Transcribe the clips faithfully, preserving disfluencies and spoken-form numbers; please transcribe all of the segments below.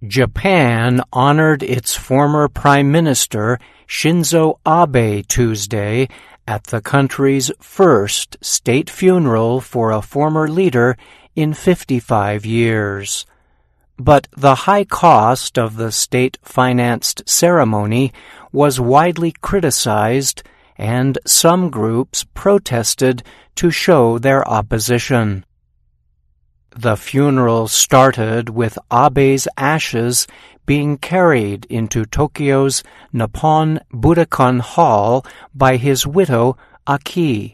Japan honored its former Prime Minister Shinzo Abe Tuesday at the country's first state funeral for a former leader in fifty-five years. But the high cost of the state-financed ceremony was widely criticized, and some groups protested to show their opposition. The funeral started with Abe's ashes being carried into Tokyo's Nippon Budokan Hall by his widow, Aki.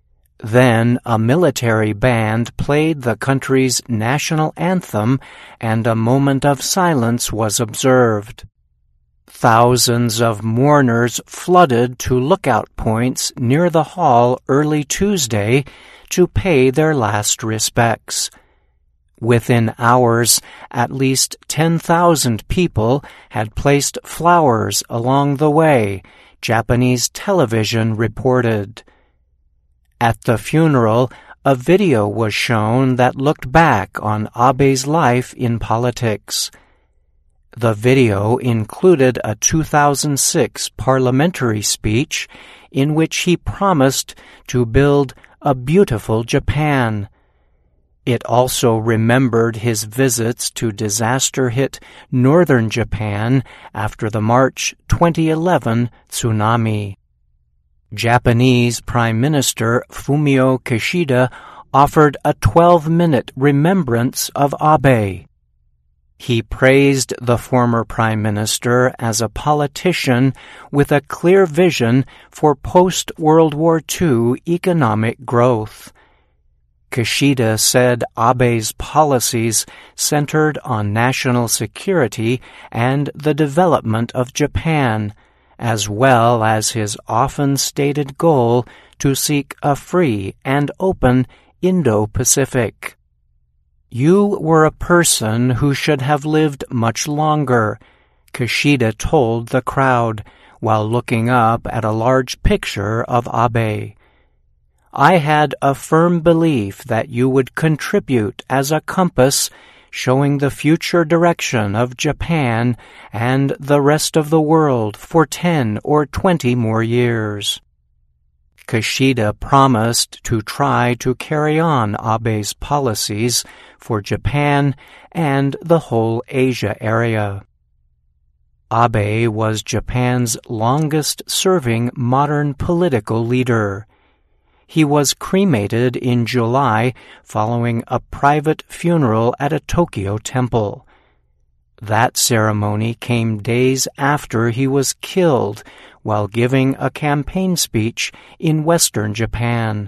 Then a military band played the country's national anthem, and a moment of silence was observed. Thousands of mourners flooded to lookout points near the hall early Tuesday to pay their last respects. Within hours, at least ten thousand people had placed flowers along the way, Japanese television reported. At the funeral, a video was shown that looked back on Abe's life in politics. The video included a two thousand six parliamentary speech in which he promised to build a beautiful Japan. It also remembered his visits to disaster-hit northern Japan after the March twenty eleven tsunami. Japanese Prime Minister Fumio Kishida offered a twelve-minute remembrance of Abe. He praised the former Prime Minister as a politician with a clear vision for post-World War Two economic growth. Kishida said Abe's policies centered on national security and the development of Japan, as well as his often stated goal to seek a free and open Indo-Pacific. "You were a person who should have lived much longer," Kishida told the crowd while looking up at a large picture of Abe. "I had a firm belief that you would contribute as a compass showing the future direction of Japan and the rest of the world for ten or twenty more years." Kishida promised to try to carry on Abe's policies for Japan and the whole Asia area. Abe was Japan's longest-serving modern political leader. He was cremated in July following a private funeral at a Tokyo temple. That ceremony came days after he was killed while giving a campaign speech in western Japan.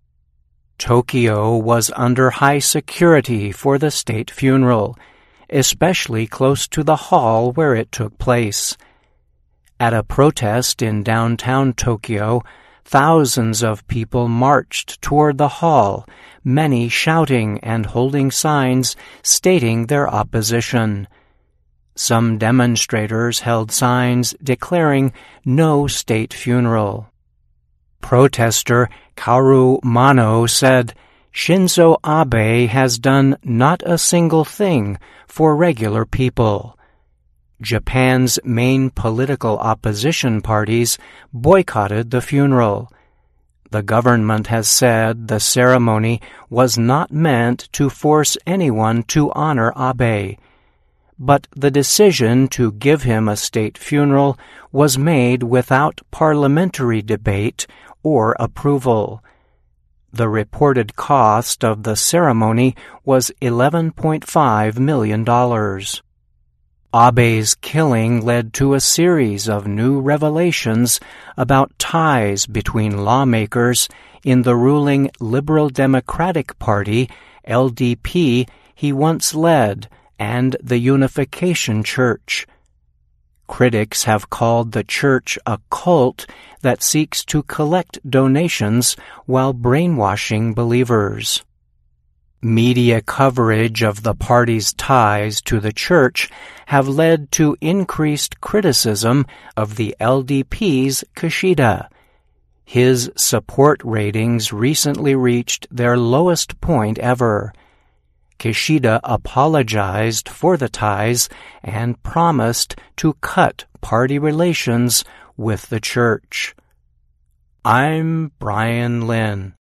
Tokyo was under high security for the state funeral, especially close to the hall where it took place. At a protest in downtown Tokyo, thousands of people marched toward the hall, many shouting and holding signs stating their opposition. Some demonstrators held signs declaring no state funeral. Protester Kaoru Mano said, "Shinzo Abe has done not a single thing for regular people." Japan's main political opposition parties boycotted the funeral. The government has said the ceremony was not meant to force anyone to honor Abe, but the decision to give him a state funeral was made without parliamentary debate or approval. The reported cost of the ceremony was eleven point five million dollars. Abe's killing led to a series of new revelations about ties between lawmakers in the ruling Liberal Democratic Party, L D P, he once led, and the Unification Church. Critics have called the church a cult that seeks to collect donations while brainwashing believers. Media coverage of the party's ties to the church have led to increased criticism of the L D P's Kishida. His support ratings recently reached their lowest point ever. Kishida apologized for the ties and promised to cut party relations with the church. I'm Brian Lynn.